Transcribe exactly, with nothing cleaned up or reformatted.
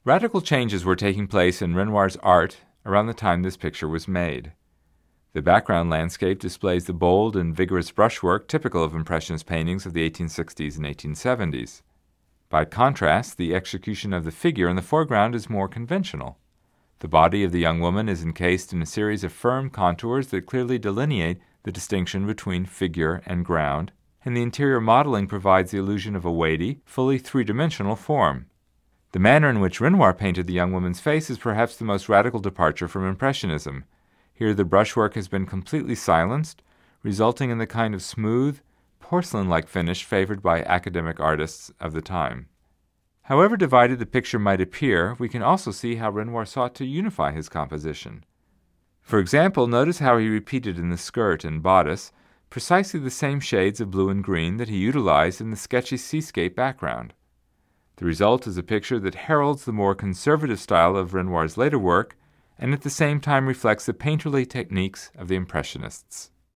Radical changes were taking place in Renoir's art around the time this picture was made. The background landscape displays the bold and vigorous brushwork typical of Impressionist paintings of the eighteen sixties and eighteen seventies. By contrast, the execution of the figure in the foreground is more conventional. The body of the young woman is encased in a series of firm contours that clearly delineate the distinction between figure and ground, and the interior modeling provides the illusion of a weighty, fully three-dimensional form. The manner in which Renoir painted the young woman's face is perhaps the most radical departure from Impressionism. Here the brushwork has been completely silenced, resulting in the kind of smooth, porcelain-like finish favored by academic artists of the time. However divided the picture might appear, we can also see how Renoir sought to unify his composition. For example, notice how he repeated in the skirt and bodice precisely the same shades of blue and green that he utilized in the sketchy seascape background. The result is a picture that heralds the more conservative style of Renoir's later work and at the same time reflects the painterly techniques of the Impressionists.